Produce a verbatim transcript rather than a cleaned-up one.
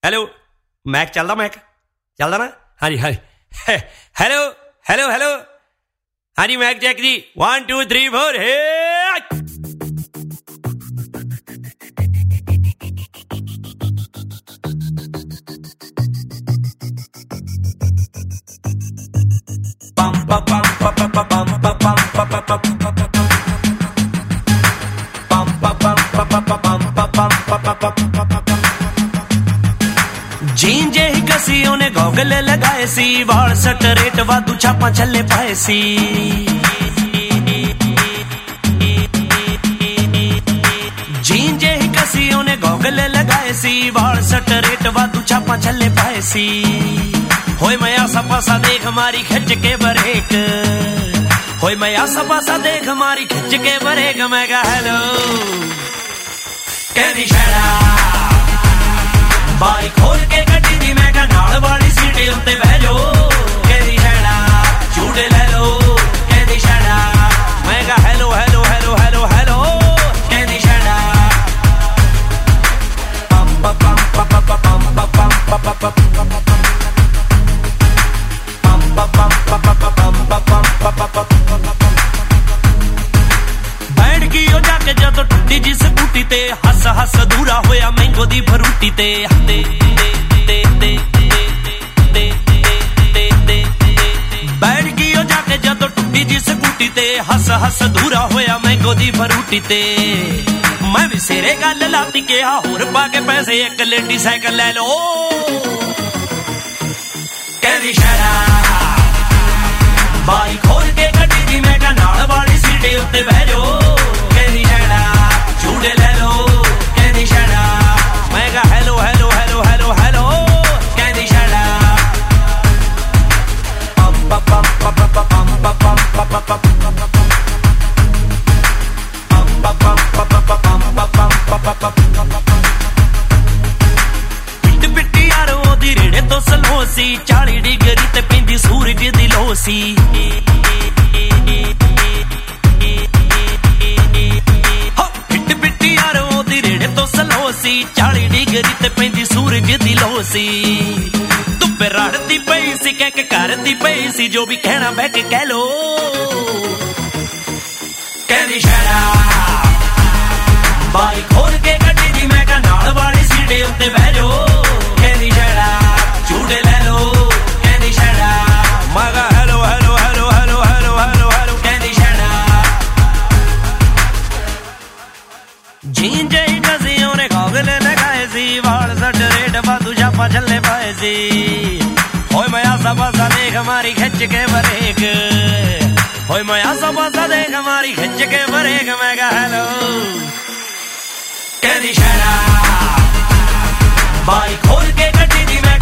hello Mac चलदा Mac चलदा ना हाँ जी हाँ जी हेलो हेलो हेलो हाँ जी मैक चेक जी वन टू थ्री फोर हे जीन जे ही कसी उन्हें गॉगल लगाए सी वाल सटरेट वादू छापा छले पाए सी जीन जे ही कसी उन्हें गॉगल लगाए सी वाल सटरेट वादू छापा छले पाए सी होए मैं आसा पासा देख हमारी खिंच के बरेक होए मैं आसा पासा देख हमारी खिंच के बरेक मैं कहा हेलो कहदी शैला बारी खोल के गड्डी दी मैं कहा नाल वाली सीटे उत्ते बह जाओ कहदी शैला झूठे ले लो कहदी शैला मैं कहा hello hello hello hello hello कहदी शैला पम पम पम पम पम पम पम बैठ गई हो जाके जदों टुटी जिस बूटी ते हस हस दूरा होया मैंगो दी फरूटी ते दे दे दे दे दे बैठ गई हो जाके जदों टुटी जिस बूटी ते हस हस दूरा होया मैंगो दी फरूटी ते मैं भी सिरे गल लाती के होर पा के पैसे एक लेडी साइकिल ले लो कहदी शैला बारी खोल के गड्डी दी मैं कहा नाल वाली सीटे उत्ते बह जाओ कहदी शैला झूठे ले लो कहदी शैला मैं कहा hello hello hello hello hello कहदी शैला पम पम पम पम पम पम पम पिट पिट्टी यार ओदी रेड़े तो सलोसी चाली डिग्री ते पैंदी सूरज दी लोसी पिट पिट्टी यार ओदी रेड़े तो सलोसी चाली डिग्री ते पैंदी सूरज दी लोसी धुप्पे रड़दी पई सी कैक करदी पई सी जो भी कहना बह के कह लो कहदी शैला बारी खोल के गड्डी दी मैं कहा नाल वाली सीटे उत्ते बह जाओ कहदी शैला झूठे ले लो कहदी शैला मैं कहा hello hello hello hello hello hello hello कहदी शैला जीन जही कसी उन्हें गॉगल लगाए सी वाल सटरेट वादू छापा छले पाए सी होए मैं आसा पासा देख हमारी खिंच के बरेक होए मैं आसा पासा देख हमारी खिंच के बरेक मैं कहा हेलो कहदी शैला बारी खोल के गड्डी दी मैं